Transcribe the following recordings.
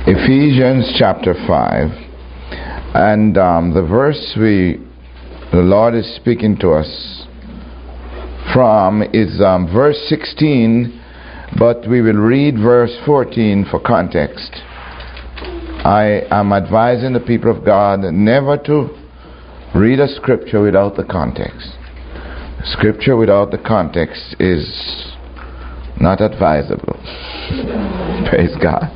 Ephesians chapter 5, and the verse the Lord is speaking to us from is verse 16, but we will read verse 14 for context. I am advising the people of God never to read a scripture without the context. Scripture without the context is not advisable. Praise God.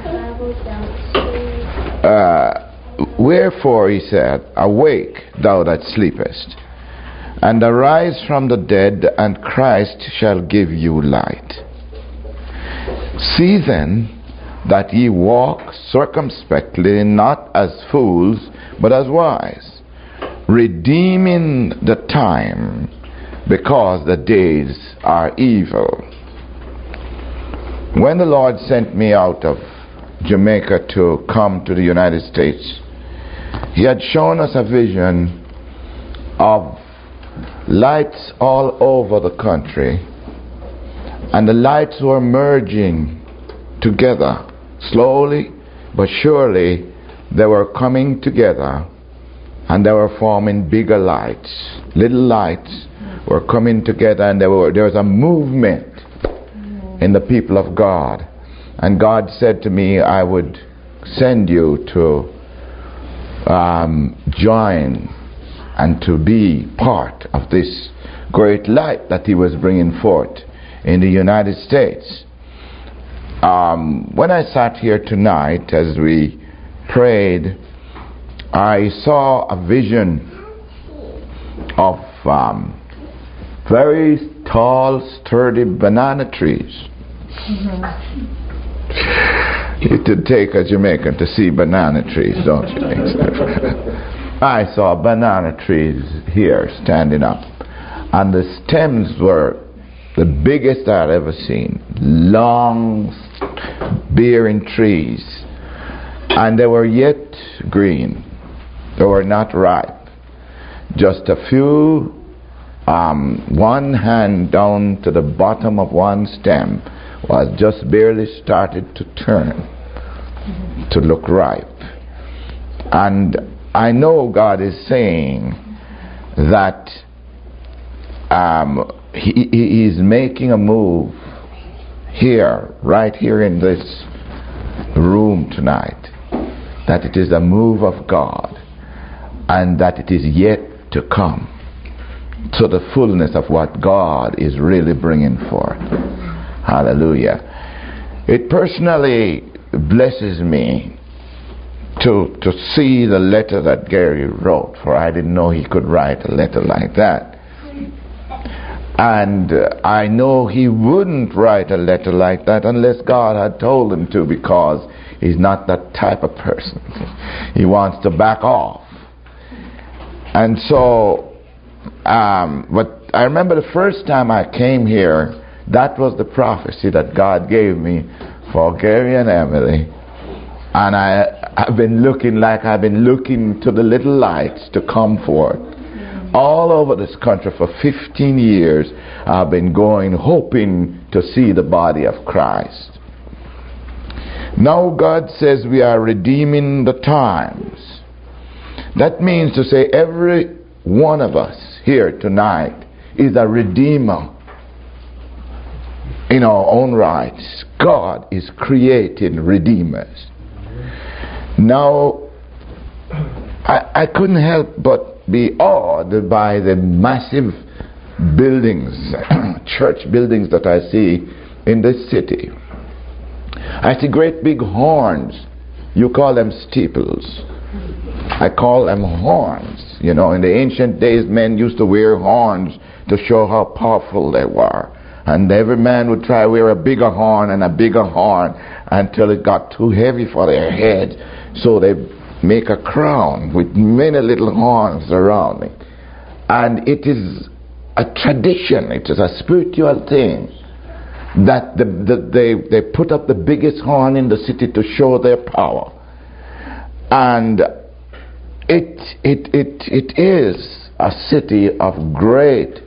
Wherefore, he said, awake, thou that sleepest, and arise from the dead, and Christ shall give you light. See then that ye walk circumspectly, not as fools, but as wise, redeeming the time, because the days are evil. When the Lord sent me out of Jamaica to come to the United States, he had shown us a vision of lights all over the country, and the lights were merging together. Slowly but surely they were coming together, and they were forming bigger lights. Little lights were coming together, and there was a movement in the people of God. And God said to me, I would send you to join and to be part of this great light that he was bringing forth in the United States. When I sat here tonight as we prayed, I saw a vision of very tall, sturdy banana trees. It would take a Jamaican to see banana trees, don't you think so? I saw banana trees here standing up, and the stems were the biggest I'd ever seen. Long, bearing trees, and they were yet green. They were not ripe. Just a few, one hand down to the bottom of one stem was just barely started to turn to look ripe. And I know God is saying that he is making a move here, right here in this room tonight, that it is a move of God, and that it is yet to come to the fullness of what God is really bringing forth. Hallelujah. It personally blesses me to see the letter that Gary wrote, for I didn't know he could write a letter like that. And I know he wouldn't write a letter like that unless God had told him to, because he's not that type of person. He wants to back off. And so, but I remember the first time I came here, that was the prophecy that God gave me for Gary and Emily. And I've been looking to the little lights to come forth. All over this country for 15 years, I've been going, hoping to see the body of Christ. Now God says we are redeeming the times. That means to say every one of us here tonight is a redeemer in our own rights. God is creating redeemers. Now, I couldn't help but be awed by the massive buildings, church buildings that I see in this city. I see great big horns. You call them steeples. I call them horns. You know, in the ancient days, men used to wear horns to show how powerful they were. And every man would try to wear a bigger horn and a bigger horn until it got too heavy for their head. So they make a crown with many little horns around it. And it is a tradition, it is a spiritual thing, that they put up the biggest horn in the city to show their power. And it is a city of great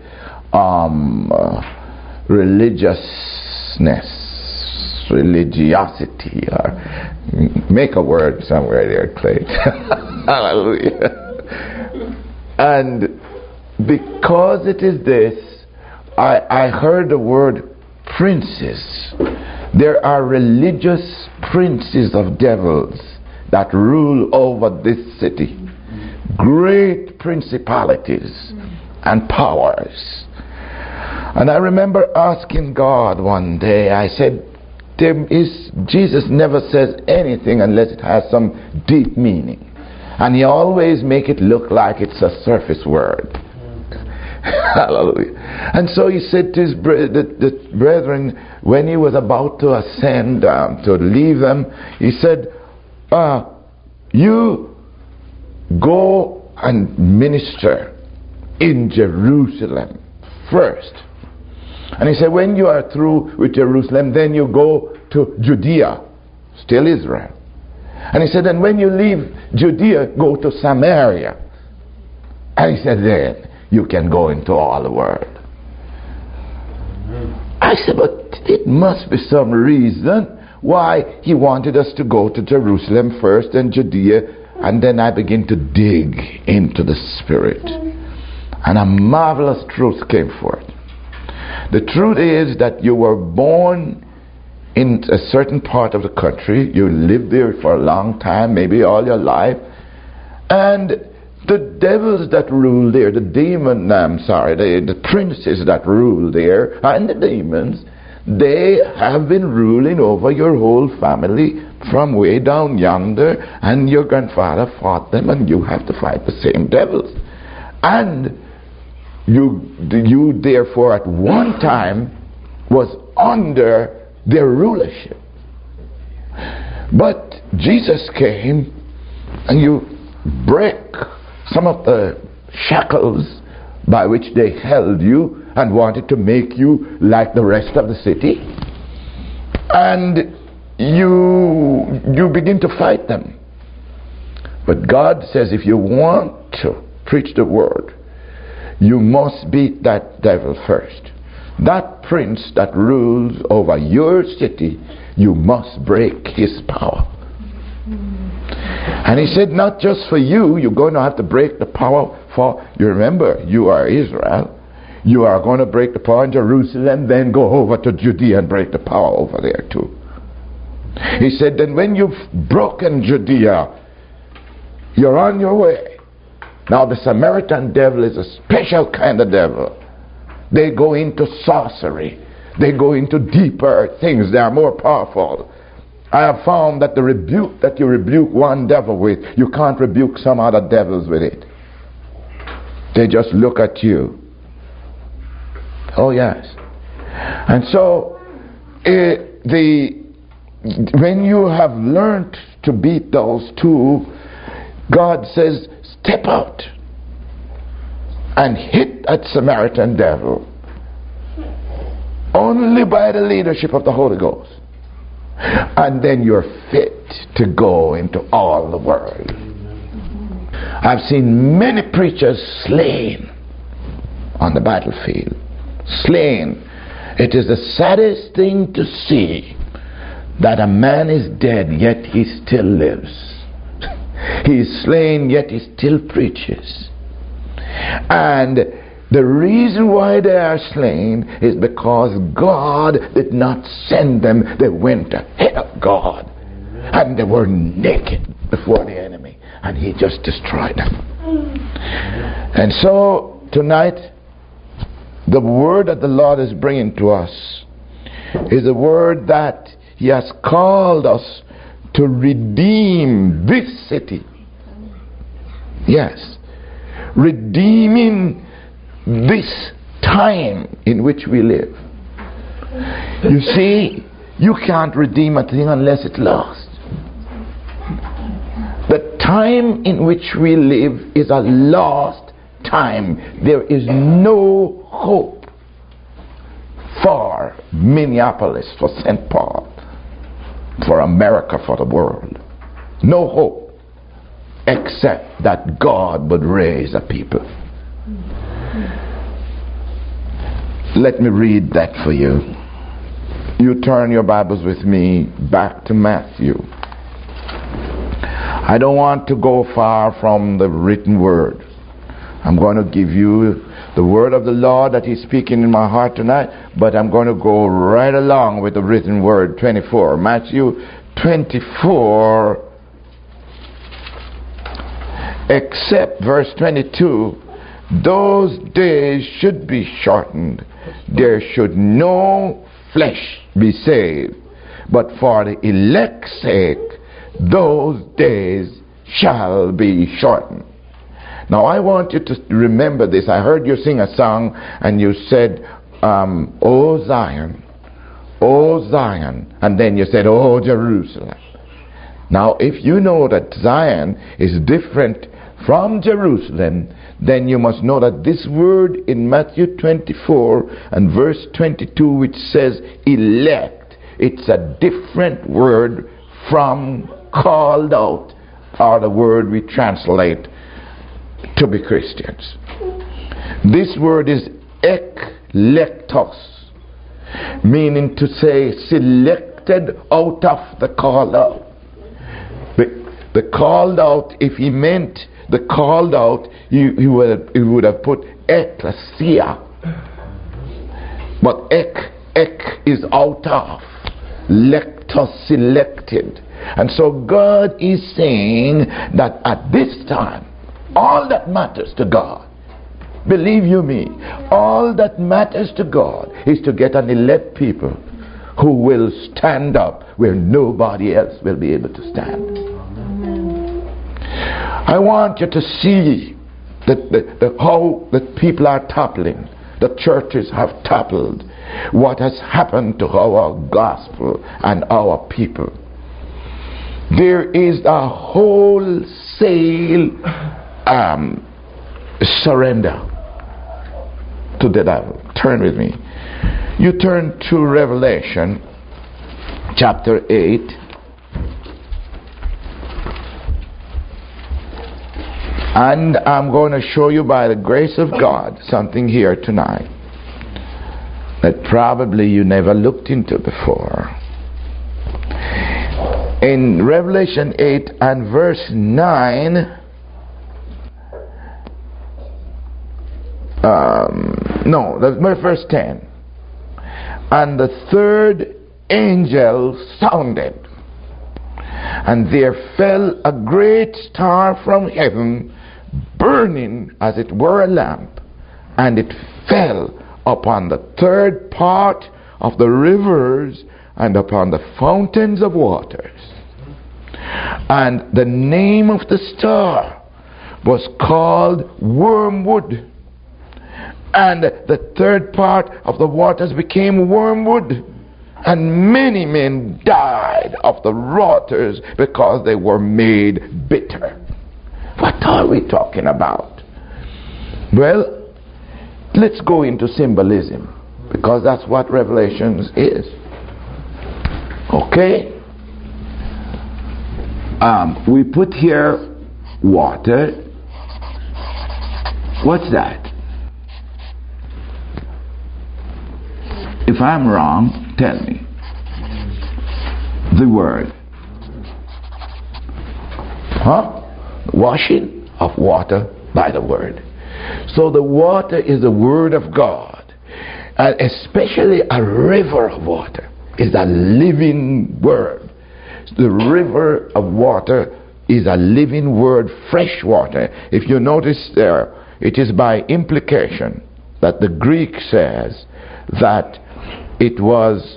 religiosity, or Make a word somewhere there, Clay. Hallelujah. And because it is this, I heard the word princes. There are religious princes of devils that rule over this city. Great principalities and powers. And I remember asking God one day, I said, Jesus never says anything unless it has some deep meaning. And he always make it look like it's a surface word. Hallelujah. And so he said to his the brethren, when he was about to ascend, to leave them, he said, you go and minister in Jerusalem first. And he said, when you are through with Jerusalem, then you go to Judea, still Israel. And he said, and when you leave Judea, go to Samaria. And he said, then you can go into all the world. I said, but it must be some reason why he wanted us to go to Jerusalem first and Judea. And then I began to dig into the Spirit. And a marvelous truth came forth. The truth is that you were born in a certain part of the country. You lived there for a long time, maybe all your life. And the devils that rule there, the princes that rule there, and the demons, they have been ruling over your whole family from way down yonder, and your grandfather fought them, and you have to fight the same devils. And you therefore at one time was under their rulership. But Jesus came and you break some of the shackles by which they held you and wanted to make you like the rest of the city. And you begin to fight them. But God says if you want to preach the word, you must beat that devil first. That prince that rules over your city, you must break his power. And he said, not just for you, you're going to have to break the power for, you remember, you are Israel. You are going to break the power in Jerusalem, then go over to Judea and break the power over there too. He said, then when you've broken Judea, you're on your way. Now the Samaritan devil is a special kind of devil. They go into sorcery. They go into deeper things. They are more powerful. I have found that the rebuke that you rebuke one devil with, you can't rebuke some other devils with it. They just look at you. Oh yes. And so when you have learned to beat those two, God says, step out and hit that Samaritan devil only by the leadership of the Holy Ghost. And then you're fit to go into all the world. I've seen many preachers slain on the battlefield. Slain. It is the saddest thing to see that a man is dead yet he still lives. He is slain yet he still preaches. And the reason why they are slain is because God did not send them. They went ahead of God. And they were naked before the enemy. And he just destroyed them. And so tonight, the word that the Lord is bringing to us is a word that he has called us to redeem this city. Yes. Redeeming this time in which we live. You see, you can't redeem a thing unless it's lost. The time in which we live is a lost time. There is no hope for Minneapolis, for St. Paul, for America, for the world. No hope except that God would raise a people. Let me read that for you. You turn your Bibles with me back to Matthew I don't want to go far from the written word. I'm going to give you the word of the Lord that He's speaking in my heart tonight, but I'm going to go right along with the written word. 24. Matthew 24, except verse 22, those days should be shortened. There should no flesh be saved, but for the elect's sake, those days shall be shortened. Now I want you to remember this. I heard you sing a song and you said, O Zion, O Zion, and then you said, O Jerusalem. Now if you know that Zion is different from Jerusalem, then you must know that this word in Matthew 24 and verse 22, which says elect, it's a different word from called out, or the word we translate to be Christians. This word is eklektos, meaning to say selected out of the called out. The called out, if he meant the called out, he would have put ecclesia. But ek is out of, lectos, selected. And so God is saying that at this time, all that matters to God, believe you me, all that matters to God is to get an elect people who will stand up where nobody else will be able to stand. I want you to see how the people are toppling. The churches have toppled. What has happened to our gospel and our people. There is a wholesale surrender to the devil. Turn with me. You turn to Revelation chapter 8. And I'm going to show you by the grace of God something here tonight that probably you never looked into before. In Revelation 8 and verse 9, that's verse 10. And the third angel sounded, and there fell a great star from heaven, burning as it were a lamp, and it fell upon the third part of the rivers and upon the fountains of waters. And the name of the star was called Wormwood. And the third part of the waters became wormwood. And many men died of the waters because they were made bitter. What are we talking about? Well, let's go into symbolism, because that's what Revelations is. Okay? We put here water. What's that? If I'm wrong, tell me. The word. Washing of water by the word. So the water is the word of God. And especially a river of water is a living word. The river of water is a living word, fresh water. If you notice there, it is by implication that the Greek says that it was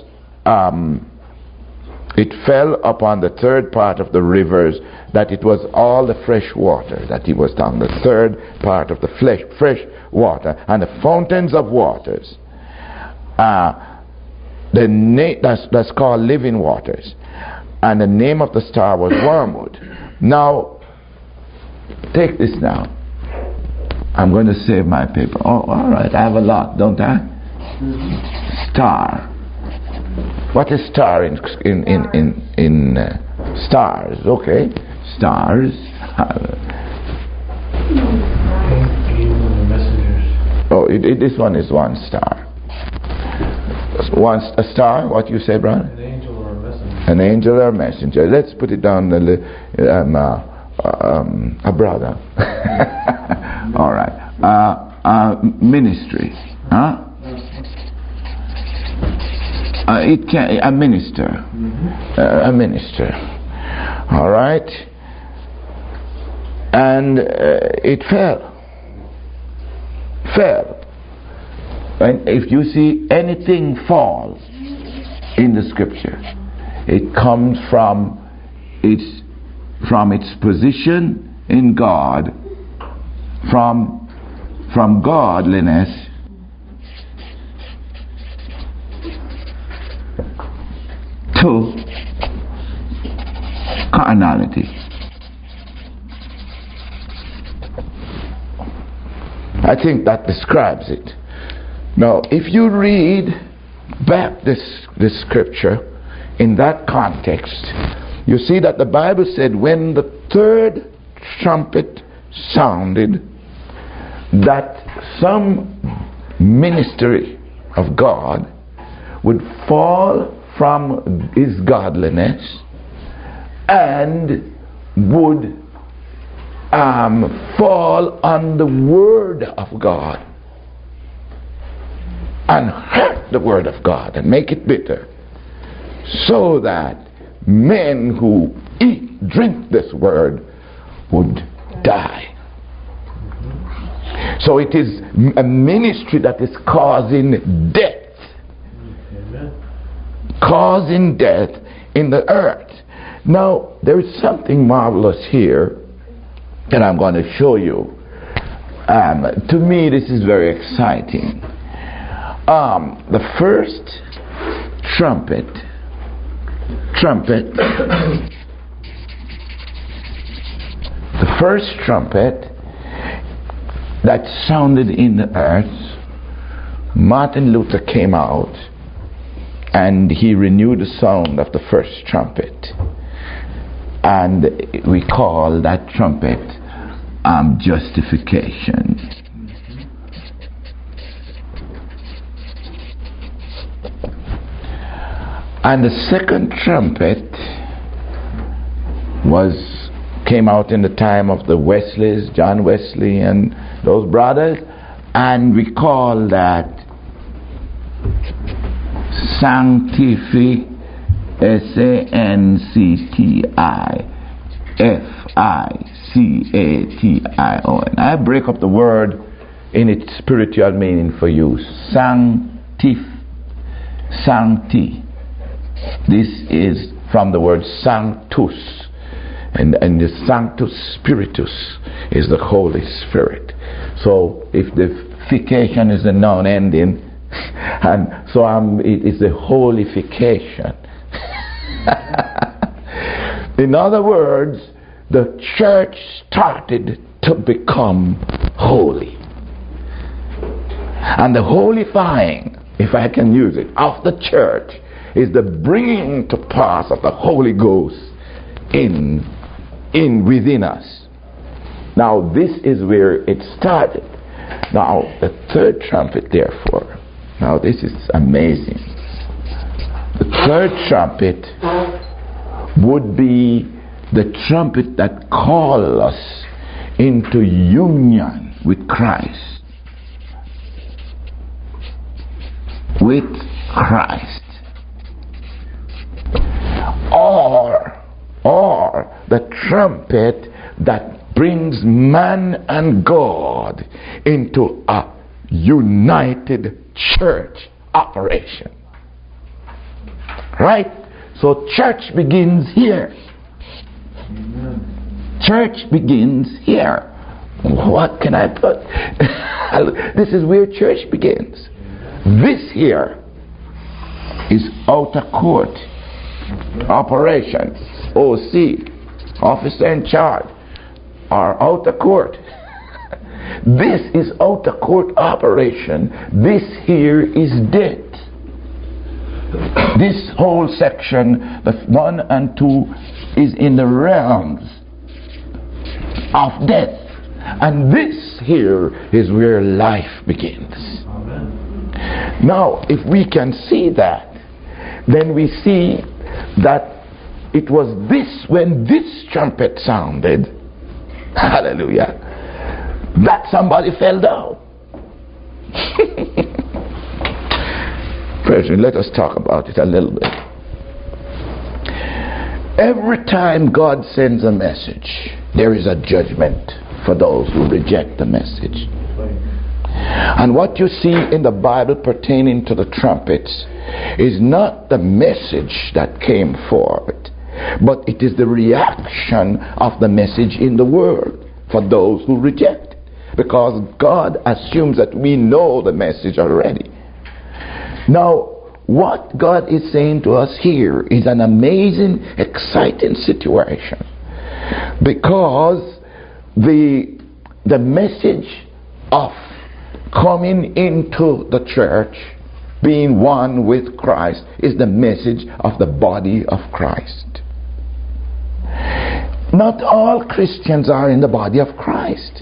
it fell upon the third part of the rivers, that it was all the fresh water that he was down, the third part of the fresh water, and the fountains of waters. That's called living waters. And the name of the star was Wormwood. Now, take this now. I'm going to save my paper. Oh, all right. I have a lot, don't I? Star. What is star in stars? Okay, stars. This one is one star. A star. What you say, brother? An angel or a messenger. An angel or a messenger. Let's put it down a brother. All right. Ministry. Huh? It can a minister. A minister. All right. And it fell. And if you see anything fall in the scripture, it comes from its position in God, from godliness to carnality. I think that describes it. Now, if you read back this scripture in that context, you see that the Bible said when the third trumpet sounded, that some ministry of God would fall from his godliness and would fall on the word of God and hurt the word of God and make it bitter, so that men who drink this word would die. So it is a ministry that is causing death. Causing death in the earth. Now, there is something marvelous here that I'm going to show you. To me, this is very exciting. The first trumpet the first trumpet that sounded in the earth, Martin Luther came out and he renewed the sound of the first trumpet, and we call that trumpet justification. And the second trumpet came out in the time of the Wesleys, John Wesley and those brothers, and we call that Sanctify, Sanctification. I break up the word in its spiritual meaning for you. Sancti. This is from the word sanctus, and the sanctus spiritus is the Holy Spirit. So if the fication is a noun ending, and so it is the holification. In other words, the church started to become holy, and the holifying, if I can use it, of the church is the bringing to pass of the Holy Ghost in within us. Now this is where it started. Now the third trumpet, therefore, now this is amazing. The third trumpet would be the trumpet that calls us into union with Christ. With Christ. Or the trumpet that brings man and God into a united church operation. Right? So church begins here. Church begins here. What can I put? This is where church begins. This here is outer court operations. OC, officer in charge, or outer court. This is outer court operation. This here is death. This whole section, the 1 and 2, is in the realms of death. And this here is where life begins. Amen. Now, if we can see that, then we see that it was this, when this trumpet sounded, Hallelujah. That somebody fell down. Brethren, let us talk about it a little bit. Every time God sends a message, there is a judgment for those who reject the message. And what you see in the Bible pertaining to the trumpets is not the message that came forward, but it is the reaction of the message in the world for those who reject it. Because God assumes that we know the message already. Now, what God is saying to us here is an amazing, exciting situation. Because the message of coming into the church, being one with Christ, is the message of the body of Christ. Not all Christians are in the body of Christ.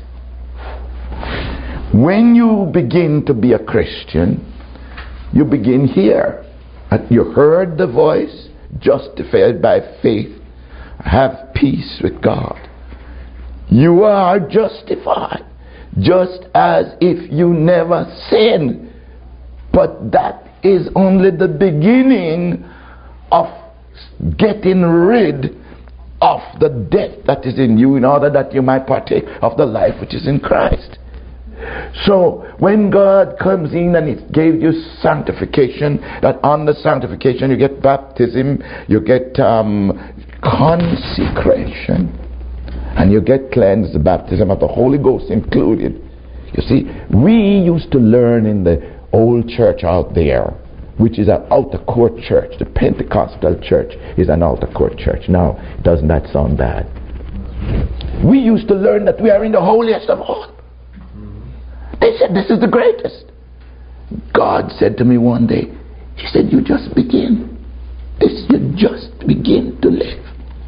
When you begin to be a Christian, you begin here. You heard the voice, justified by faith, have peace with God. You are justified, just as if you never sinned. But that is only the beginning of getting rid of the death that is in you, in order that you might partake of the life which is in Christ. So when God comes in and He gave you sanctification, that on the sanctification you get baptism, you get consecration, and you get cleansed, the baptism of the Holy Ghost included. You see, we used to learn in the old church out there, which is an outer court church. The Pentecostal church is an outer court church. Now, doesn't that sound bad? We used to learn that we are in the holiest of all. They said this is the greatest. God said to me one day, He said, you just begin. You just begin to live.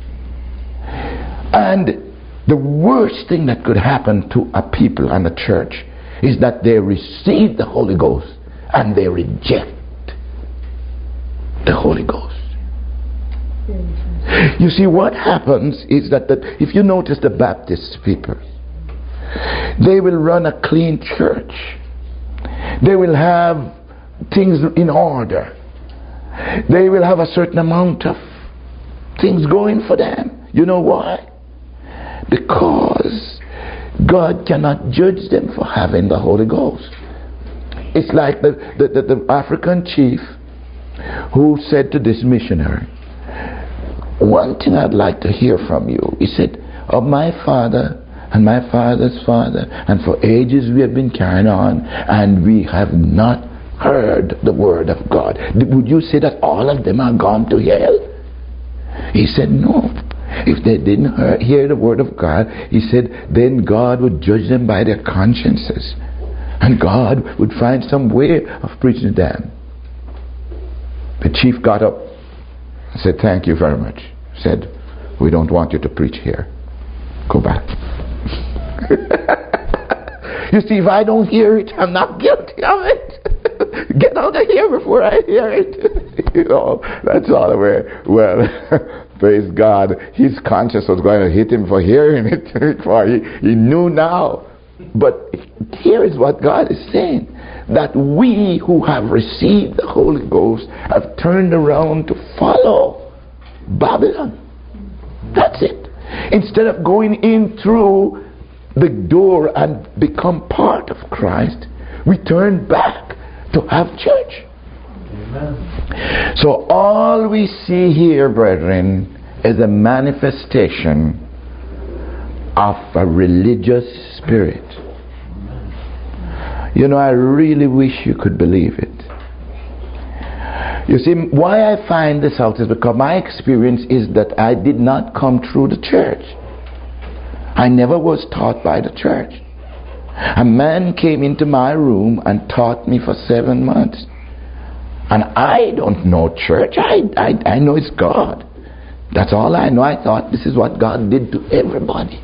And the worst thing that could happen to a people and a church is that they receive the Holy Ghost and they reject the Holy Ghost. You see, what happens is that if you notice the Baptist people, they will run a clean church. They will have things in order. They will have a certain amount of things going for them. You know why? Because God cannot judge them for having the Holy Ghost. It's like the African chief who said to this missionary, one thing I'd like to hear from you. He said, of my father and my father's father, and for ages we have been carrying on, and we have not heard the word of God. Would you say that all of them are gone to hell? He said, no. If they didn't hear the word of God, he said, then God would judge them by their consciences. And God would find some way of preaching to them. The chief got up and said, thank you very much. Said, we don't want you to preach here. Go back. You see, if I don't hear it, I'm not guilty of it. Get out of here before I hear it. You know, that's all where, well, praise God, his conscience was going to hit him for hearing it. For he knew now. But here is what God is saying, that we who have received the Holy Ghost have turned around to follow Babylon. That's it. Instead of going in through the door and become part of Christ, we turn back to have church. Amen. So all we see here, brethren, is a manifestation of a religious spirit. You know, I really wish you could believe it. You see, why I find this out is because my experience is that I did not come through the church. I never was taught by the church. A man came into my room and taught me for 7 months. And I don't know church. I know it's God. That's all I know. I thought this is what God did to everybody.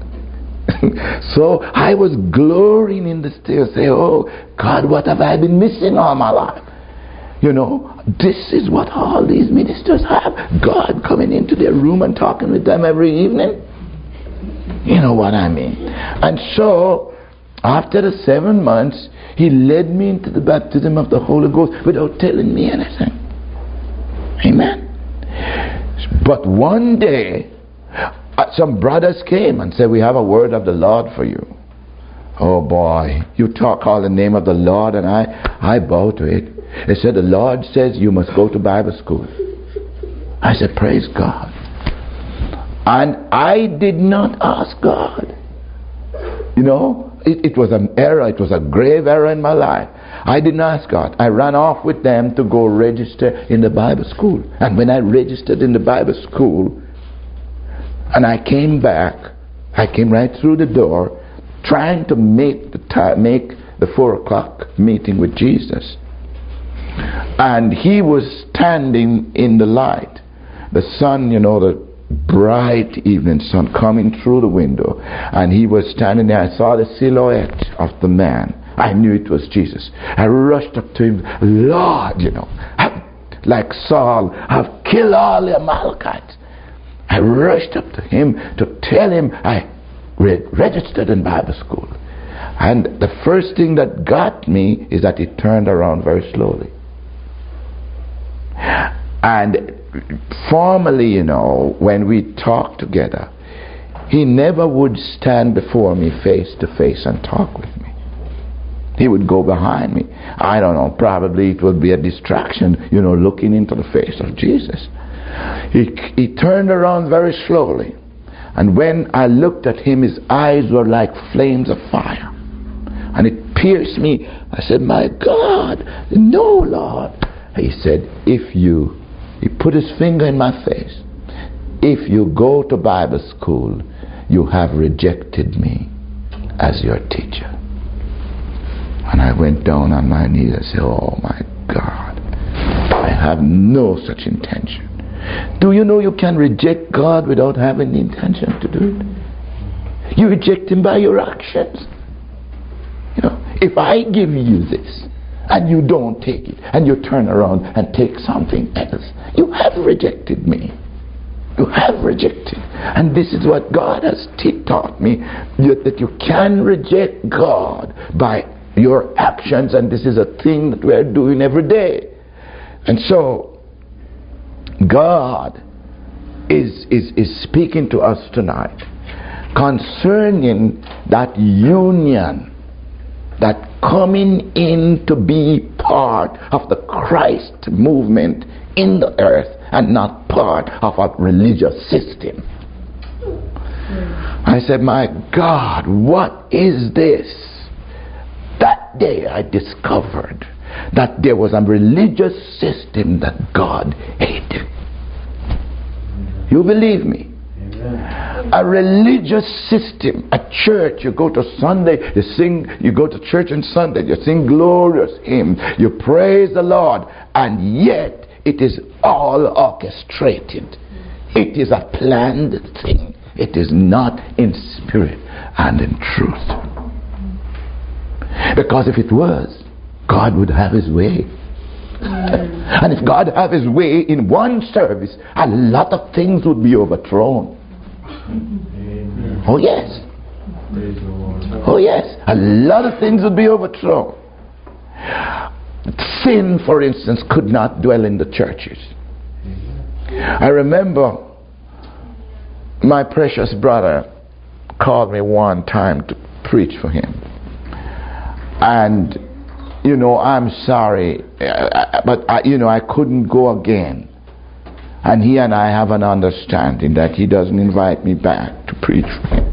So I was glorying in this day, say, oh God, what have I been missing all my life? You know, this is what all these ministers have. God coming into their room and talking with them every evening. You know what I mean? And so, after the 7 months, he led me into the baptism of the Holy Ghost without telling me anything. Amen. But one day, some brothers came and said, we have a word of the Lord for you. Oh boy, you call the name of the Lord, and I bow to it. They said, the Lord says you must go to Bible school. I said, praise God. And I did not ask God. You know, it was an error. It was a grave error in my life. I didn't ask God. I ran off with them to go register in the Bible school. And when I registered in the Bible school, and I came back, I came right through the door, trying to make the 4 o'clock meeting with Jesus. And he was standing in the light. The sun, you know, the bright evening sun coming through the window. And he was standing there. I saw the silhouette of the man. I knew it was Jesus. I rushed up to him. Lord, you know, like Saul, I've killed all the Amalekites. I rushed up to him to tell him I registered in Bible school. And the first thing that got me is that he turned around very slowly. And formerly, you know, when we talked together, he never would stand before me face to face and talk with me. He would go behind me. I don't know, probably it would be a distraction, you know, looking into the face of Jesus. He turned around very slowly. And when I looked at him, his eyes were like flames of fire. And it pierced me. I said, my God, no, Lord. He said, he put his finger in my face. If you go to Bible school, you have rejected me as your teacher. And I went down on my knees and said, oh my God, I have no such intention. Do you know you can reject God without having the intention to do it? You reject him by your actions. You know, if I give you this and you don't take it and you turn around and take something else, you have rejected me. You have rejected. And this is what God has taught me, that you can reject God by your actions, and this is a thing that we are doing every day. And so God is speaking to us tonight concerning that union, that coming in to be part of the Christ movement in the earth and not part of a religious system. I said, my God, what is this? That day I discovered that there was a religious system that God hated. You believe me? Amen. A religious system, a church. You go to Sunday, you go to church on Sunday, you sing glorious hymns, you praise the Lord, and yet it is all orchestrated. It is a planned thing. It is not in spirit and in truth. Because if it was, God would have his way. And if God have his way in one service, a lot of things would be overthrown. Amen. Oh yes. Oh yes. A lot of things would be overthrown. Sin, for instance, could not dwell in the churches. I remember my precious brother called me one time to preach for him. And, you know, I'm sorry, but I couldn't go again. And he and I have an understanding that he doesn't invite me back to preach for him.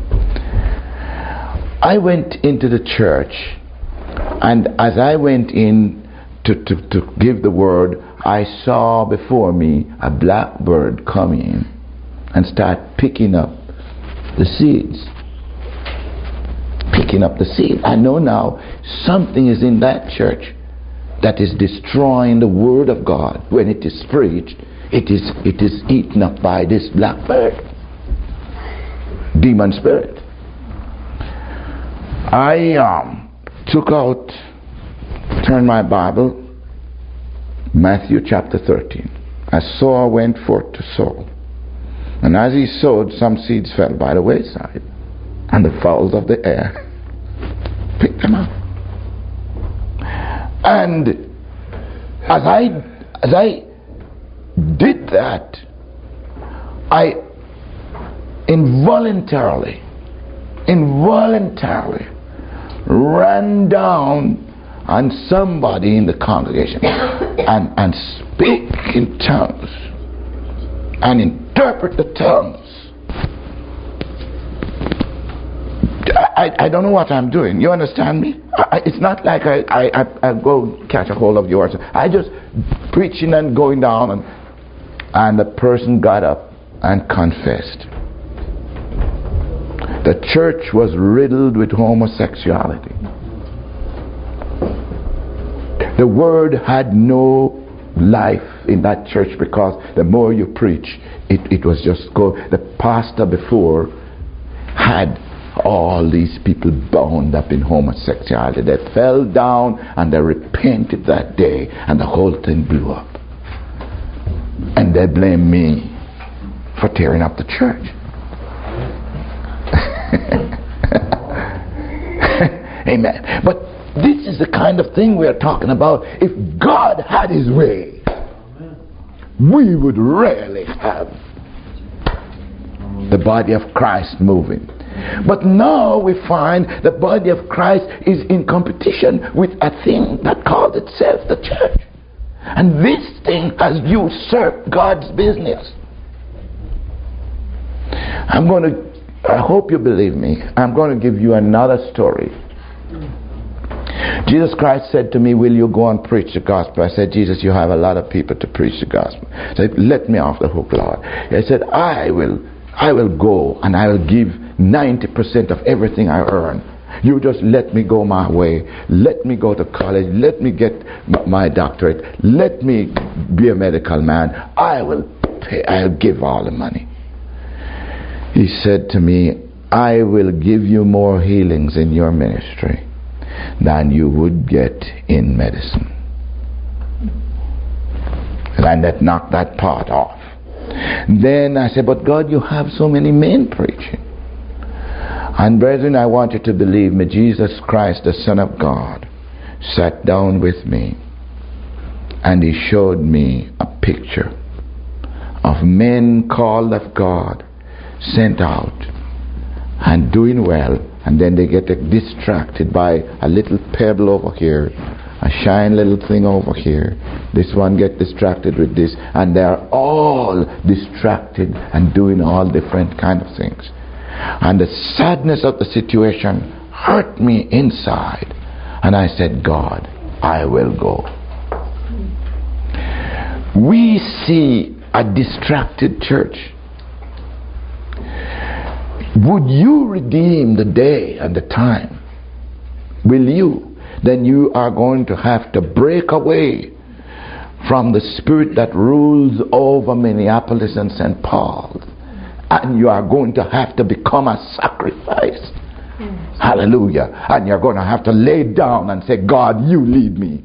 I went into the church, and as I went in to give the word, I saw before me a blackbird come in and start picking up the seeds. Picking up the seed. I know now something is in that church that is destroying the word of God. When it is preached, it is eaten up by this blackbird, demon spirit. I turned my Bible, Matthew chapter 13. As sower went forth to sow, And as he sowed, some seeds fell by the wayside, and the fowls of the air picked them up. And as I did that, I involuntarily ran down on somebody in the congregation and speak in tongues and interpret the tongues. I don't know what I'm doing. You understand me? It's not like I go catch a hold of yours. I just preaching and going down, and the person got up and confessed. The church was riddled with homosexuality. The word had no life in that church, because the more you preach, it was just go. The pastor before had all these people bound up in homosexuality. They fell down and they repented that day, and the whole thing blew up. And they blame me for tearing up the church. Amen. But this is the kind of thing we are talking about. If God had his way, we would rarely have the body of Christ moving. But now we find the body of Christ is in competition with a thing that calls itself the church. And this thing has usurped God's business. I hope you believe me. I'm going to give you another story. Jesus Christ said to me, will you go and preach the gospel? I said, Jesus, you have a lot of people to preach the gospel. He said, let me off the hook, Lord. He said, I will go and I will give 90% of everything I earn. You just let me go my way. Let me go to college. Let me get my doctorate. Let me be a medical man. I will pay. I'll give all the money. He said to me, I will give you more healings in your ministry than you would get in medicine. And that knocked that part off. Then I said, but God, you have so many men preaching. And brethren, I want you to believe me, Jesus Christ, the Son of God, sat down with me and he showed me a picture of men called of God, sent out and doing well, and then they get distracted by a little pebble over here, a shiny little thing over here. This one get distracted with this, and they are all distracted and doing all different kind of things. And the sadness of the situation hurt me inside, and I said, God, I will go. We see a distracted church. Would you redeem the day and the time? Will you? Then you are going to have to break away from the spirit that rules over Minneapolis and St. Paul. And you are going to have to become a sacrifice. Hallelujah. And you're going to have to lay down and say, God, you lead me.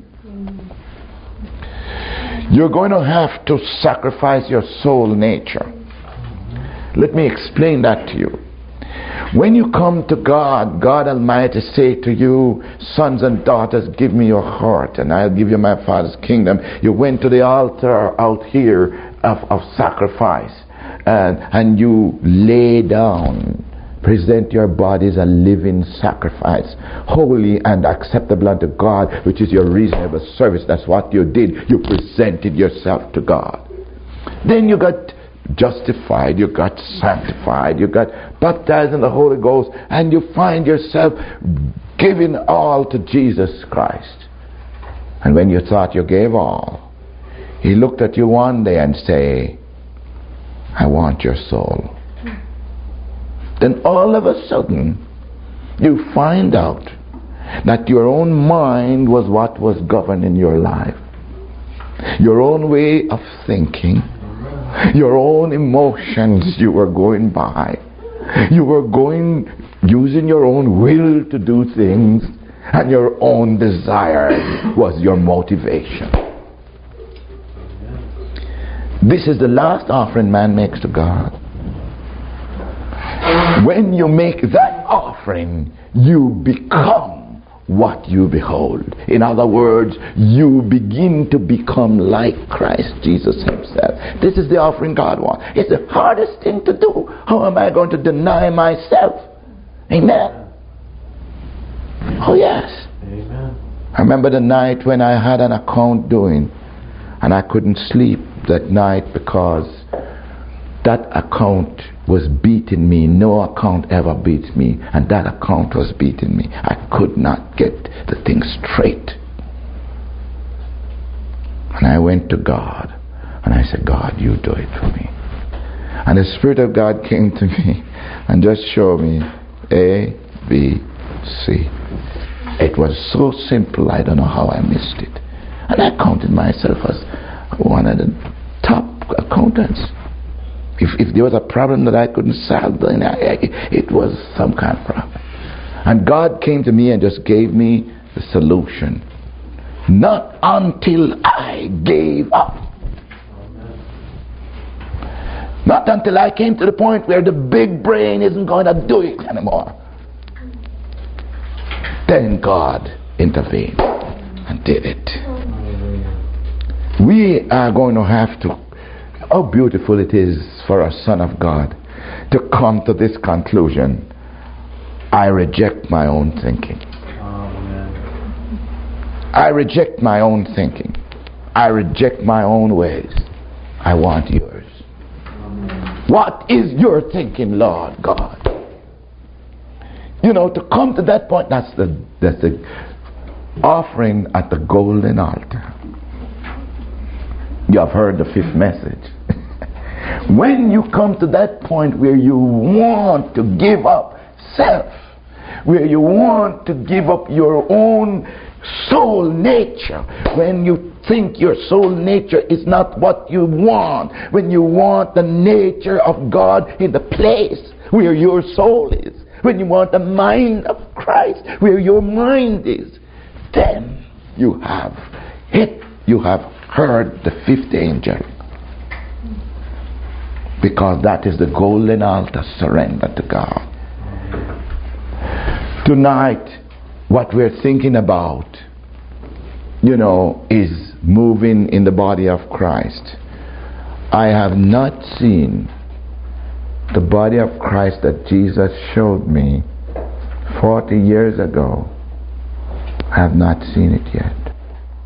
You're going to have to sacrifice your soul nature. Let me explain that to you. When you come to God, God Almighty say to you, sons and daughters, give me your heart and I'll give you my Father's kingdom. You went to the altar out here of sacrifice and you lay down, present your body as a living sacrifice, holy and acceptable unto God, which is your reasonable service. That's what you did. You presented yourself to God. Then you got justified, you got sanctified, you got baptized in the Holy Ghost, and you find yourself giving all to Jesus Christ. And when you thought you gave all, he looked at you one day and say, I want your soul. Then all of a sudden you find out that your own mind was what was governing your life, your own way of thinking, your own emotions you were going by. You were using your own will to do things, and your own desire was your motivation. This is the last offering man makes to God. When you make that offering, you become what you behold. In other words, you begin to become like Christ Jesus himself. This is the offering God wants. It's the hardest thing to do. How am I going to deny myself? Amen. Oh yes. Amen. I remember the night when I had an account doing, and I couldn't sleep that night because that account was beating me. No account ever beats me, and that account was beating me. I could not get the thing straight. And I went to God, and I said, God, you do it for me. And the Spirit of God came to me and just showed me A, B, C. It was so simple, I don't know how I missed it. And I counted myself as one of the top accountants. If there was a problem that I couldn't solve, then it was some kind of problem. And God came to me and just gave me the solution. Not until I gave up. Not until I came to the point where the big brain isn't going to do it anymore. Then God intervened and did it. We are going to have to, how beautiful it is for a son of God to come to this conclusion. I reject my own thinking. I reject my own thinking. I reject my own ways. I want yours. What is your thinking, Lord God? You know, to come to that point, that's the offering at the golden altar. You have heard the fifth message. When you come to that point where you want to give up self, where you want to give up your own soul nature, when you think your soul nature is not what you want, when you want the nature of God in the place where your soul is, when you want the mind of Christ where your mind is, then you have heard the fifth angel. Because that is the golden altar surrender to God. Tonight, what we're thinking about, is moving in the body of Christ. I have not seen the body of Christ that Jesus showed me 40 years ago. I have not seen it yet.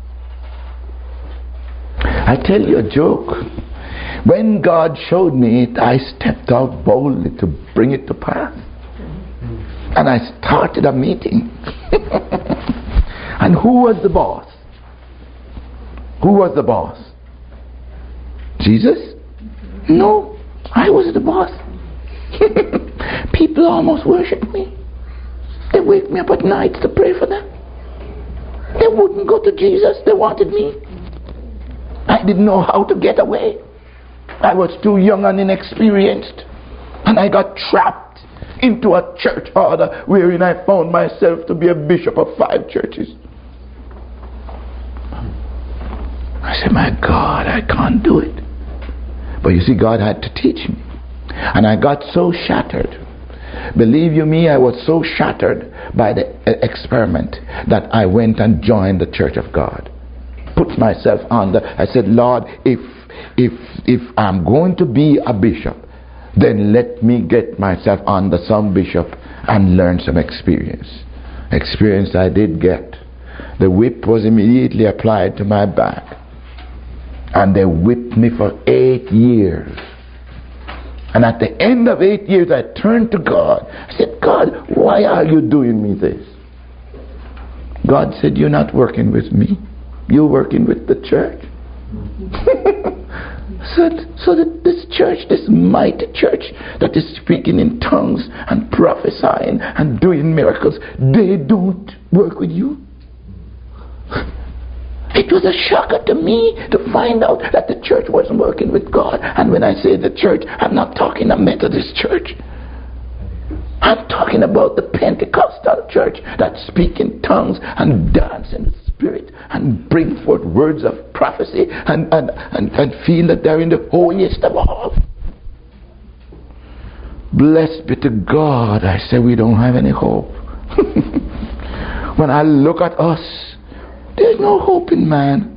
I tell you a joke. When God showed me it, I stepped out boldly to bring it to pass. And I started a meeting. And who was the boss? Who was the boss? Jesus? No, I was the boss. People almost worship me. They wake me up at night to pray for them. They wouldn't go to Jesus. They wanted me. I didn't know how to get away. I was too young and inexperienced. And I got trapped into a church order wherein I found myself to be a bishop of 5 churches. I said, my God, I can't do it. But you see, God had to teach me. And I got so shattered. Believe you me, I was so shattered by the experiment that I went and joined the Church of God. Put myself under. I said, Lord, if I'm going to be a bishop, then let me get myself under some bishop and learn some experience. Experience I did get. The whip was immediately applied to my back. And they whipped me for 8 years. And at the end of 8 years, I turned to God. I said, God, why are you doing me this? God said, you're not working with me. You're working with the church. So that this church, this mighty church that is speaking in tongues and prophesying and doing miracles, they don't work with you? It was a shocker to me to find out that the church wasn't working with God. And when I say the church, I'm not talking a Methodist church. I'm talking about the Pentecostal church that speak in tongues and dance in the Spirit and bring forth words of prophecy and feel that they're in the holiest of all. Blessed be to God, I say we don't have any hope. When I look at us, there's no hope in man.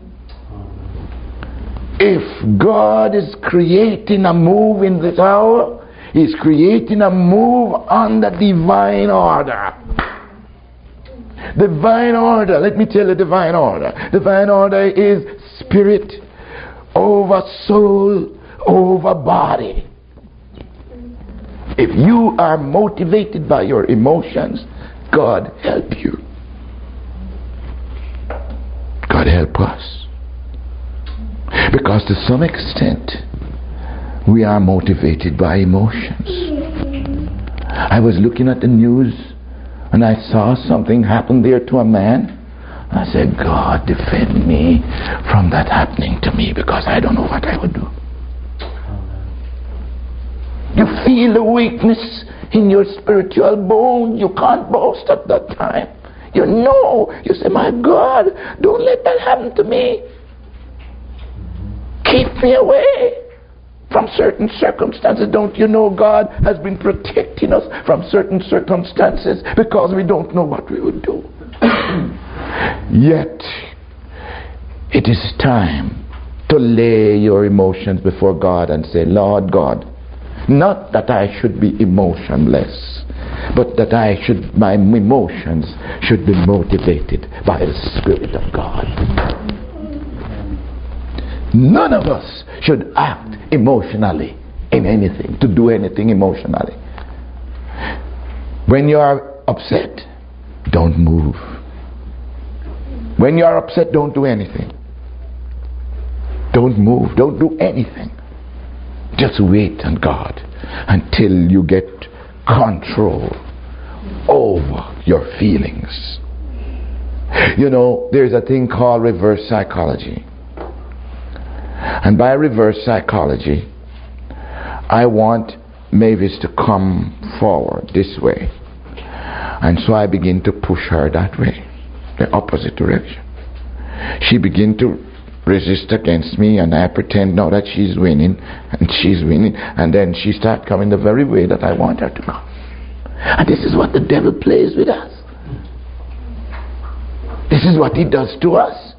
If God is creating a move in this hour, He's creating a move on the divine order. Divine order, let me tell you divine order. Divine order is spirit over soul over body. If you are motivated by your emotions, God help you. God help us. Because to some extent, we are motivated by emotions. I was looking at the news and I saw something happen there to a man. I said, God, defend me from that happening to me, because I don't know what I would do. You feel the weakness in your spiritual bone. You can't boast at that time. You know. You say, my God, don't let that happen to me. Keep me away from certain circumstances. Don't you know God has been protecting us from certain circumstances because we don't know what we would do. Yet, it is time to lay your emotions before God and say, Lord God, not that I should be emotionless, but that my emotions should be motivated by the Spirit of God. None of us should act emotionally in anything, to do anything emotionally. When you are upset, don't move. When you are upset, don't do anything. Don't move. Don't do anything. Just wait on God until you get control over your feelings. You know, there's a thing called reverse psychology. And by reverse psychology, I want Mavis to come forward this way. And so I begin to push her that way, the opposite direction. She begin to resist against me, and I pretend now that she's winning, and she's winning, and then she starts coming the very way that I want her to come. And this is what the devil plays with us. This is what he does to us.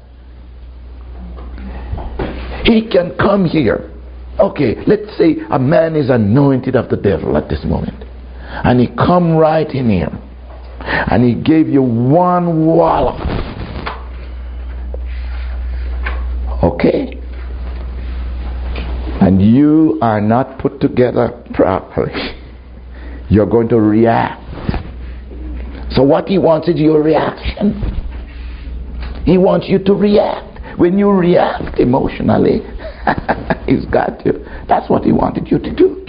He can come here. Okay, let's say a man is anointed of the devil at this moment, and he come right in here, and he gave you one wallop. Okay? And you are not put together properly. You're going to react. So what he wants is your reaction. He wants you to react. When you react emotionally, he's got you. That's what he wanted you to do.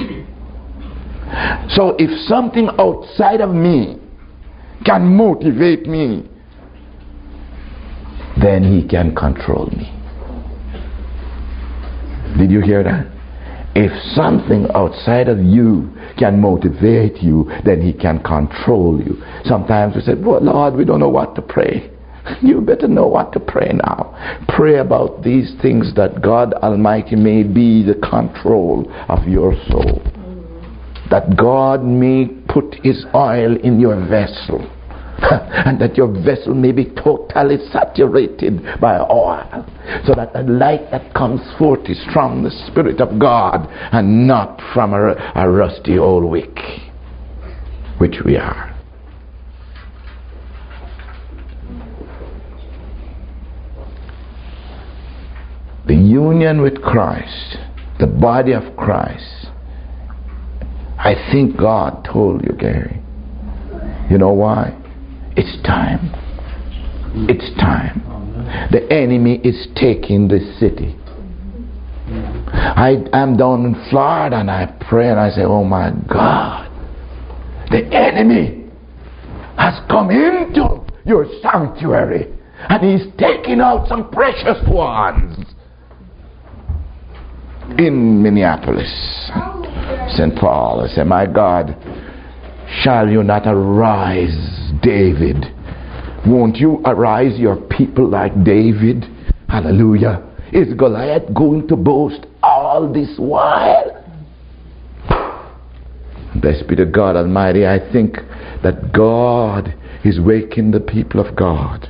So if something outside of me can motivate me, then he can control me. Did you hear that? If something outside of you can motivate you, then he can control you. Sometimes we say, well, Lord, we don't know what to pray. You better know what to pray now. Pray about these things, that God Almighty may be the control of your soul. That God may put His oil in your vessel. And that your vessel may be totally saturated by oil, so that the light that comes forth is from the Spirit of God and not from a rusty old wick, which we are. The union with Christ, the body of Christ. I think God told you, Gary. You know why? It's time. It's time. The enemy is taking the city. I'm down in Florida and I pray and I say, oh my God, the enemy has come into your sanctuary and he's taking out some precious ones. In Minneapolis, St. Paul, I say, my God, shall you not arise, David? Won't you arise your people like David? Hallelujah. Is Goliath going to boast all this while? Blessed be to God Almighty. I think that God is waking the people of God,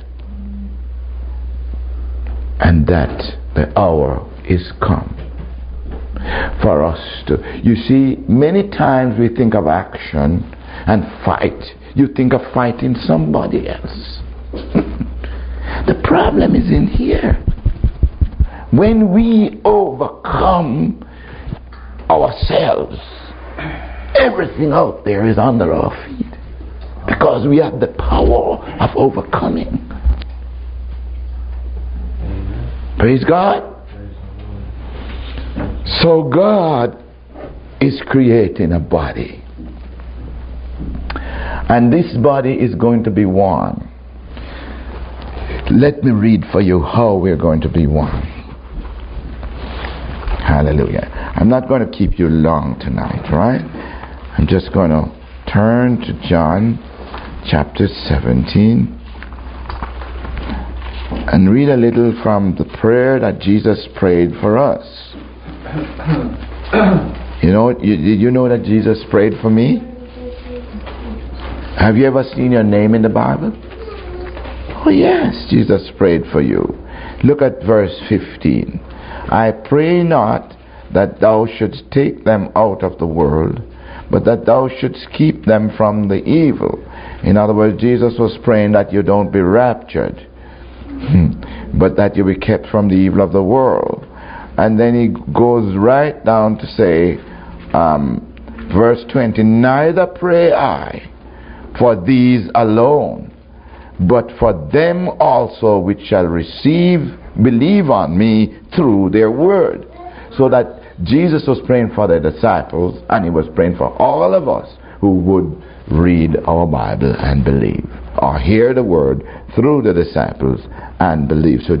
and that the hour is come for us to. You see, many times we think of action and fight. You think of fighting somebody else. The problem is in here. When we overcome ourselves, everything out there is under our feet, because we have the power of overcoming. Praise God. So God is creating a body, and this body is going to be one. Let me read for you how we're going to be one. Hallelujah. I'm not going to keep you long tonight, right? I'm just going to turn to John chapter 17 and read a little from the prayer that Jesus prayed for us. Did you know that Jesus prayed for me? Have you ever seen your name in the Bible? Oh yes, Jesus prayed for you. Look at verse 15. I pray not that thou shouldst take them out of the world, but that thou shouldst keep them from the evil. In other words, Jesus was praying that you don't be raptured, but that you be kept from the evil of the world. And then he goes right down to say, verse 20, neither pray I for these alone, but for them also which shall believe on me through their word. So that Jesus was praying for the disciples, and he was praying for all of us who would read our Bible and believe, or hear the word through the disciples and believe. So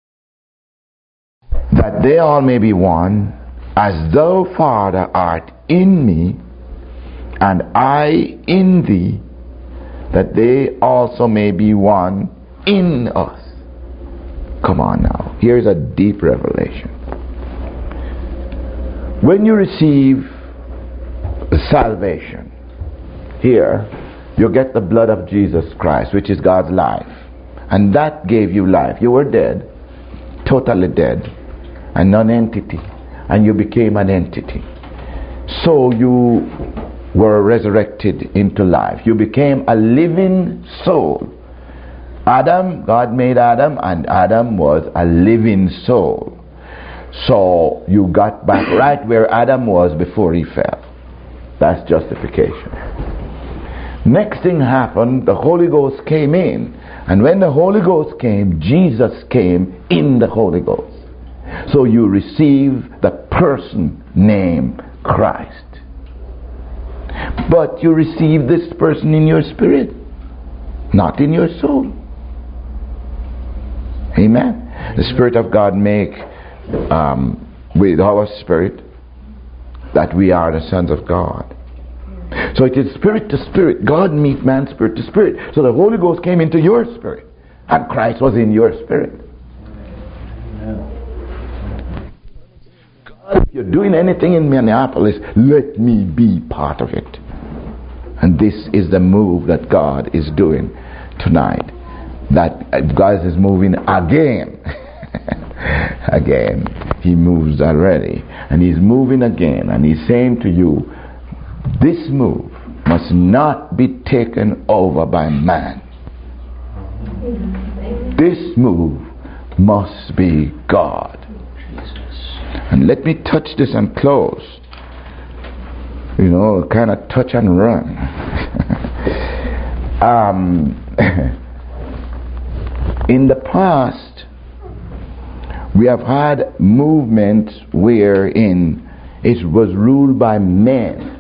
that they all may be one, as thou, Father, art in me, and I in thee, that they also may be one in us. Come on now. Here's a deep revelation. When you receive salvation, here, you get the blood of Jesus Christ, which is God's life. And that gave you life. You were dead, totally dead, a non-entity. And you became an entity. So you were resurrected into life. You became a living soul. Adam, God made Adam, and Adam was a living soul. So you got back right where Adam was before he fell. That's justification. Next thing happened, the Holy Ghost came in. And when the Holy Ghost came, Jesus came in the Holy Ghost. So you receive the person named Christ. But you receive this person in your spirit, not in your soul. Amen. The Spirit of God make with our spirit that we are the sons of God. So it is spirit to spirit. God meet man spirit to spirit. So the Holy Ghost came into your spirit, and Christ was in your spirit. God, if you're doing anything in Minneapolis, let me be part of it. And this is the move that God is doing tonight. That God is moving again. Again. He moves already. And he's moving again. And he's saying to you, this move must not be taken over by man. This move must be God. And let me touch this and close. You know, kind of touch and run. In the past, we have had movements wherein it was ruled by men,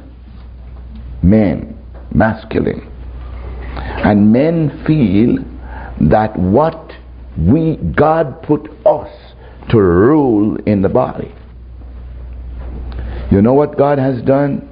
masculine. And men feel that what God put us to rule in the body. You know what God has done?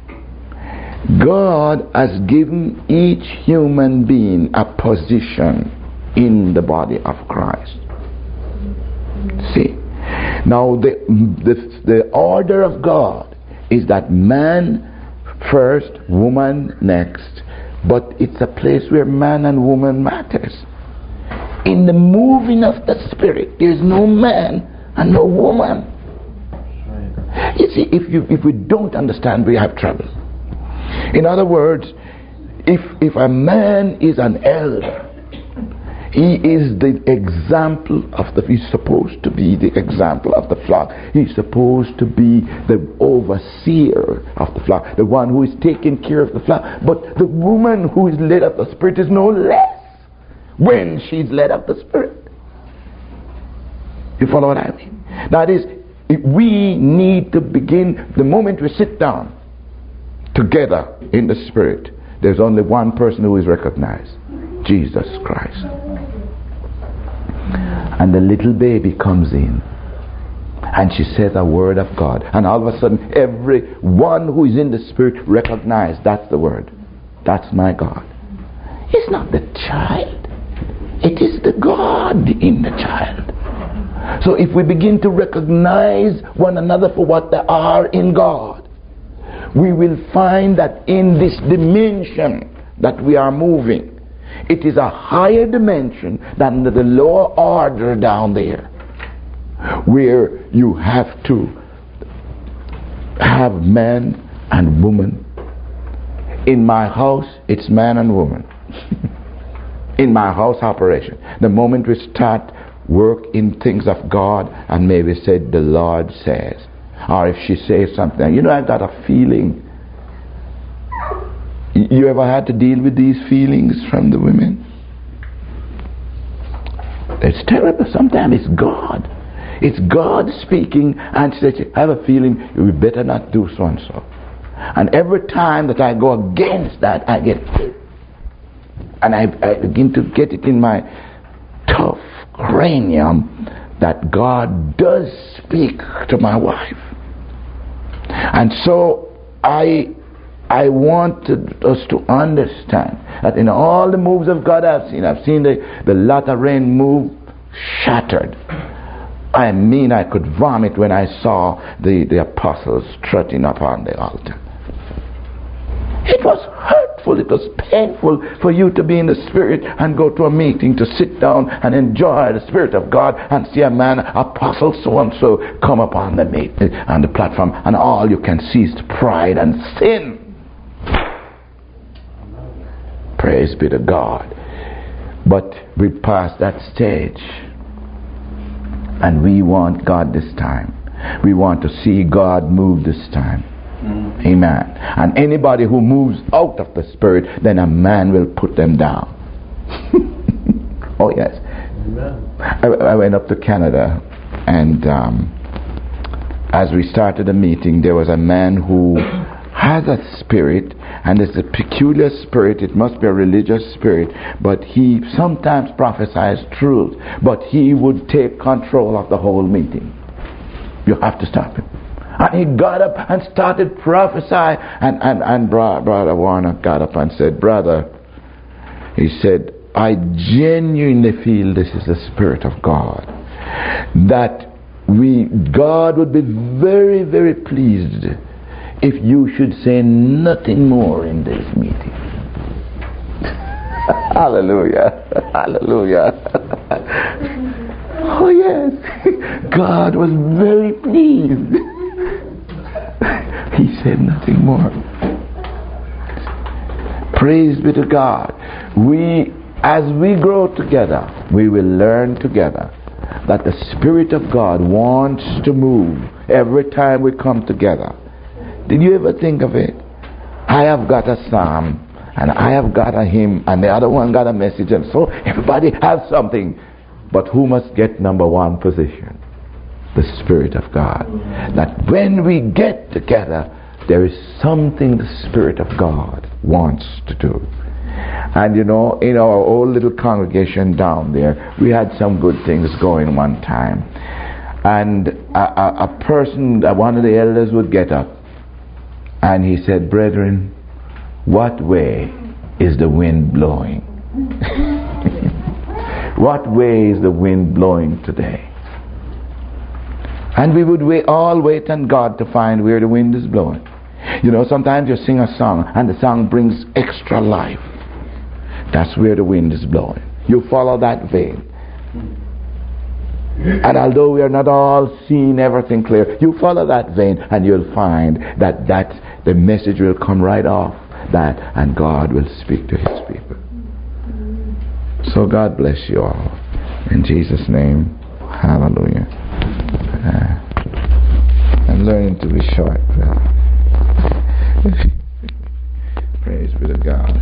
God has given each human being a position in the body of Christ. See? Now the order of God is that man first, woman next. But it's a place where man and woman matters. In the moving of the Spirit, there's no man and no woman. You see, if we don't understand, we have trouble. In other words, if a man is an elder, he is the example he's supposed to be the example of the flock. He's supposed to be the overseer of the flock, the one who is taking care of the flock. But the woman who is led of the Spirit is no less when she's led of the Spirit. You follow what I mean? That is, we need to begin, the moment we sit down together in the Spirit, there's only one person who is recognized: Jesus Christ. And the little baby comes in and she says a word of God, and all of a sudden everyone who is in the Spirit recognizes that's the word. That's my God. It's not the child, it is the God in the child. So if we begin to recognize one another for what they are in God, we will find that in this dimension that we are moving, it is a higher dimension than the lower order down there, where you have to have man and woman. In my house, it's man and woman. In my house operation, the moment we start work in things of God, and maybe said the Lord says, or if she says something, I got a feeling. You ever had to deal with these feelings from the women? It's terrible. Sometimes it's God. It's God speaking, and she says, I have a feeling you better not do so and so. And every time that I go against that, I get hit. And I begin to get it in my tough cranium that God does speak to my wife. And so I wanted us to understand that in all the moves of God I've seen the latter rain move shattered. I mean, I could vomit when I saw the apostles strutting upon the altar. It was hurtful, it was painful for you to be in the Spirit and go to a meeting, to sit down and enjoy the Spirit of God and see a man, apostle so-and-so, come upon the platform, and all you can see is pride and sin. Praise be to God. But we passed that stage, and we want God this time. We want to see God move this time. Amen. And anybody who moves out of the Spirit, then a man will put them down. Oh yes. I went up to Canada, and as we started the meeting, there was a man who has a spirit, and it's a peculiar spirit. It must be a religious spirit, but he sometimes prophesies truth, but he would take control of the whole meeting. You have to stop him. And he got up and started prophesying, and Brother Warner got up and said, brother, he said, I genuinely feel this is the Spirit of God, that God would be very, very pleased if you should say nothing more in this meeting. Hallelujah. Hallelujah. Oh yes, God was very pleased. He said nothing more. Praise be to God. As we grow together, we will learn together that the Spirit of God wants to move every time we come together. Did you ever think of it? I have got a psalm, and I have got a hymn, and the other one got a message, and so everybody has something. But who must get number one position? The Spirit of God. That when we get together, there is something the Spirit of God wants to do. And in our old little congregation down there, we had some good things going one time. And a person, one of the elders would get up, and he said, brethren, what way is the wind blowing? What way is the wind blowing today? And we would all wait on God to find where the wind is blowing. You know, sometimes you sing a song and the song brings extra life. That's where the wind is blowing. You follow that vein. And although we are not all seeing everything clear, you follow that vein and you'll find that the message will come right off that, and God will speak to His people. So God bless you all. In Jesus' name, hallelujah. I'm learning to be short. Praise be to God.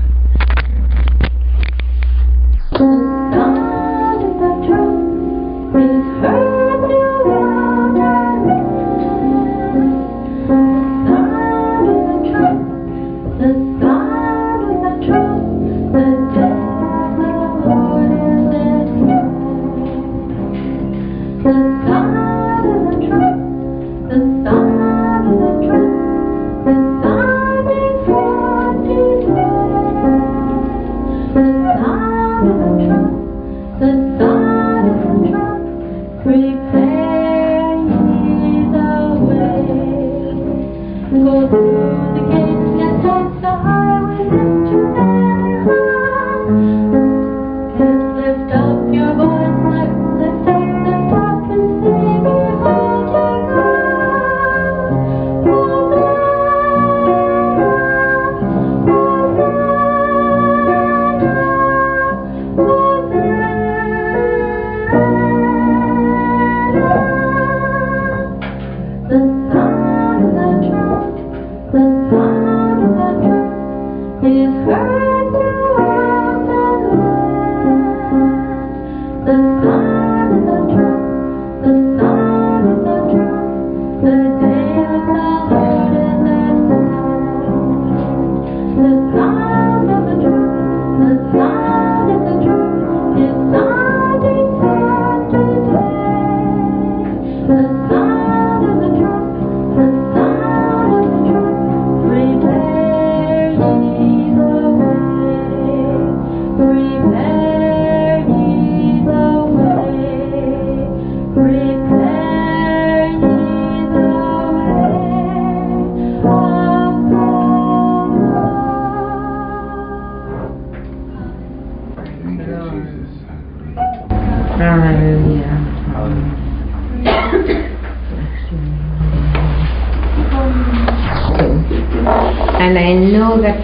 And I know that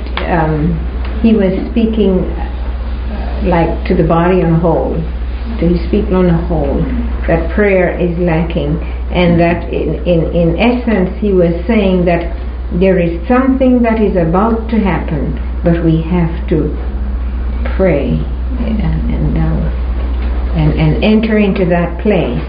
he was speaking like to the body on a whole. So he's speaking on a whole, that prayer is lacking, and that in essence he was saying that there is something that is about to happen, but we have to pray and enter into that place.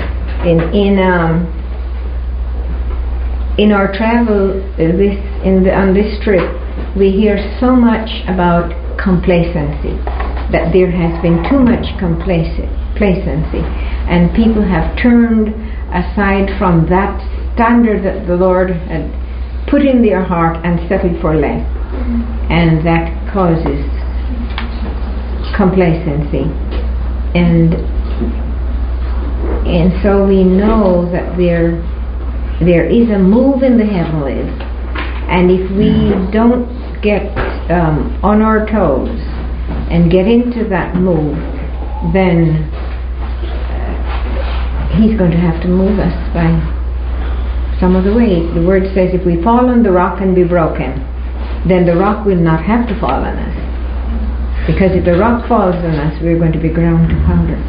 In our travel on this trip, we hear so much about complacency, that there has been too much complacency, and people have turned aside from that standard that the Lord had put in their heart and settled for less, and that causes complacency. And so we know that there is a move in the heavenlies, and if we don't get on our toes and get into that move, then He's going to have to move us by some other way. The word says if we fall on the rock and be broken, then the rock will not have to fall on us, because if the rock falls on us, we're going to be ground to powder.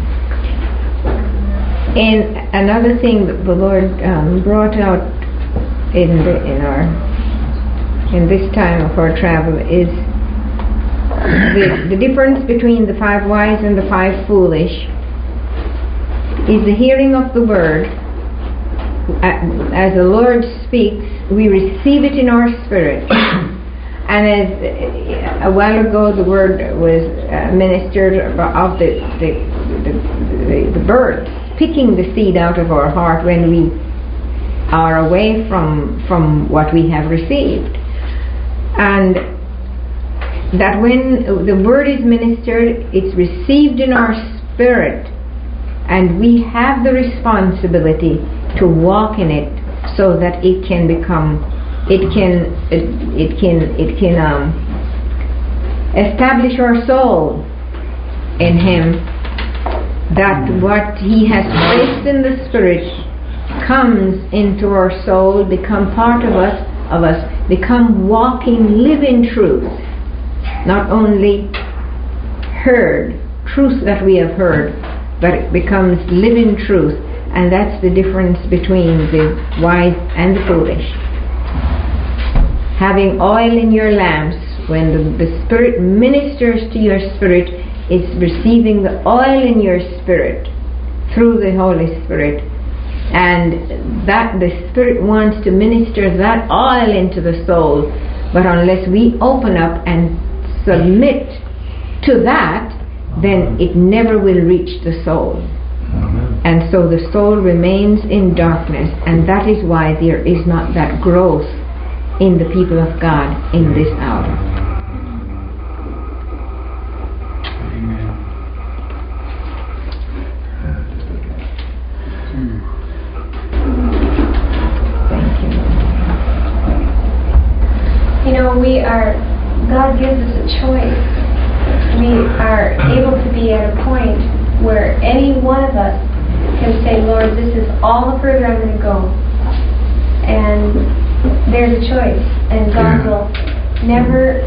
And another thing that the Lord brought out in this time of our travel is the difference between the 5 wise and the 5 foolish is the hearing of the word. As the Lord speaks, we receive it in our spirit. And as a while ago the word was ministered of the birds picking the seed out of our heart when we are away from what we have received. And that when the word is ministered, it's received in our spirit, and we have the responsibility to walk in it so that it can become it can establish our soul in Him, that what He has placed in the Spirit comes into our soul, become part of us, become walking, living truth. Not only heard, truth that we have heard, but it becomes living truth. And that's the difference between the wise and the foolish. Having oil in your lamps, when the Spirit ministers to your spirit, it's receiving the oil in your spirit through the Holy Spirit. And that the Spirit wants to minister that oil into the soul. But unless we open up and submit to that, then it never will reach the soul. And so the soul remains in darkness, and that is why there is not that growth in the people of God in this hour. Thank you. You know, God gives us a choice. We are able to be at a point where any one of us can say, Lord, this is all the further I'm going to go. And there's a choice. And God will never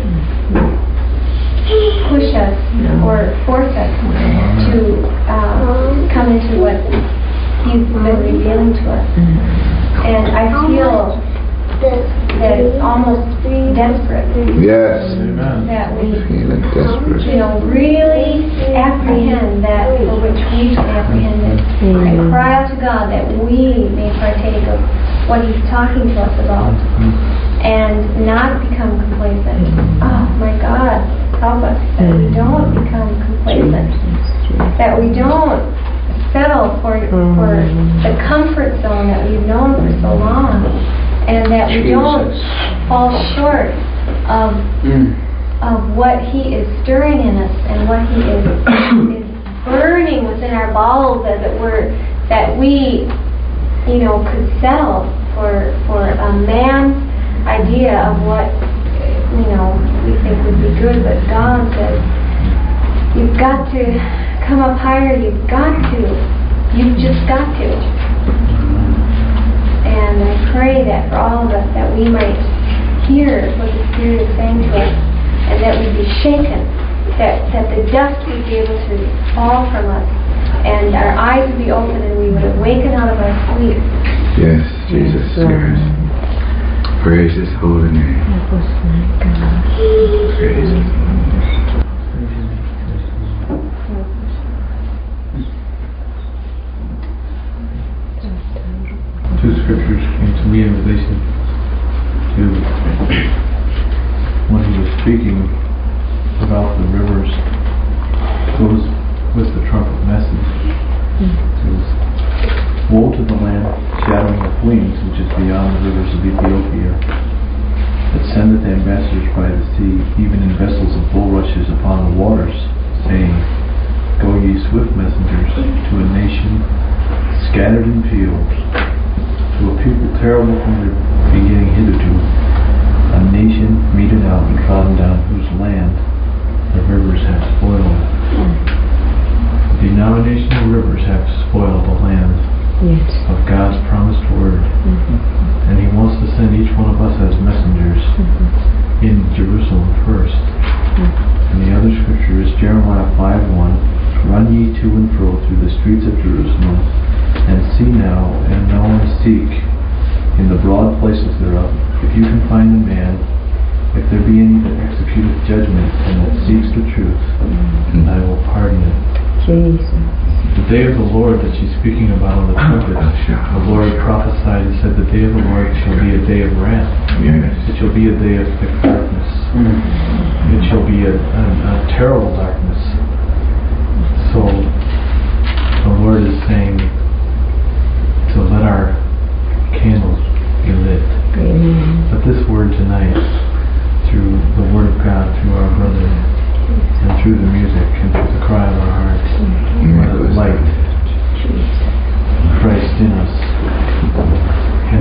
push us or force us to come into what He's been revealing to us. And I feel that it's almost desperate. Yes. That we, Desperate. really apprehend that for which we should apprehend it. And cry out to God that we may partake of what He's talking to us about. And not become complacent. Oh my God, help us that we don't become complacent. That we don't settle for the comfort zone that we've known for so long. And that we don't fall short of what He is stirring in us and what He is burning within our bowels, as it were, that we, could settle for a man's idea of what, we think would be good. But God says, you've got to come up higher. You've just got to. And I pray that for all of us, that we might hear what the Spirit is saying to us, and that we'd be shaken, that the dust would be able to fall from us, and our eyes would be open, and we would awaken out of our sleep. Yes, Jesus. Yes. Praise His holy name. Praise His holy name. Two scriptures came to me in relation to when He was speaking about the rivers, goes with the trumpet message. It says, woe to the land shadowing with wings, which is beyond the rivers of Ethiopia, that sendeth ambassadors by the sea, even in vessels of bulrushes upon the waters, saying, go ye swift messengers to a nation scattered in fields, to a people terrible from their beginning hitherto, a nation meted out and trodden down, whose land the rivers have spoiled. Denominational rivers have spoiled the land of God's promised word. And He wants to send each one of us as messengers in Jerusalem first. And the other scripture is Jeremiah 5:1, run ye to and fro through the streets of Jerusalem, and see now, and know and seek in the broad places thereof, if you can find a man, if there be any that executeth judgment, and that seeks the truth, and I will pardon it. Jesus. The day of the Lord that she's speaking about on the trumpet, the Lord prophesied and said, the day of the Lord shall be a day of wrath. It shall be a day of thick darkness. It shall be a terrible darkness. So the Lord is saying to let our candles be lit. But this word tonight, through the Word of God, through our brother, and through the music, and through the cry of our hearts, let it light Christ in us. And in the time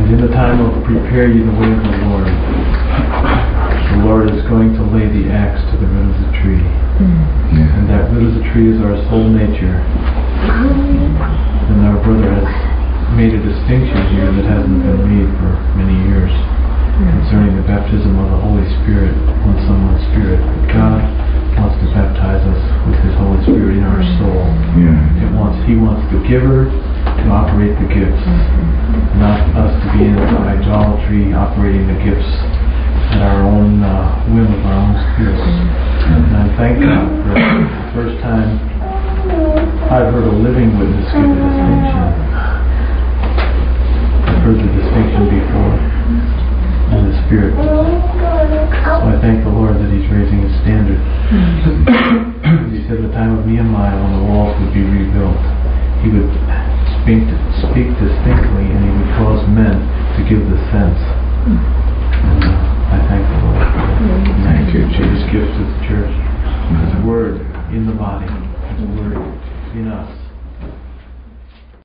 time of prepare ye the way of the Lord. The Lord is going to lay the axe to the root of the tree. And that root of the tree is our soul nature. And our brother has made a distinction here that hasn't been made for many years concerning the baptism of the Holy Spirit, one Son, one Spirit. But God wants to baptize us with His Holy Spirit in our soul. He wants the giver to operate the gifts, not us to be into idolatry, operating the gifts at our own whim of our own spirits. And I thank God for the first time I've heard a living witness give the distinction. I've heard the distinction before in the Spirit. So I thank the Lord that He's raising His standard. He said in the time of Nehemiah, when the walls would be rebuilt, He would speak distinctly, and He would cause men to give the sense. And I thank the Lord for that. Thank you, Jesus. Gift to the church. His word in the body.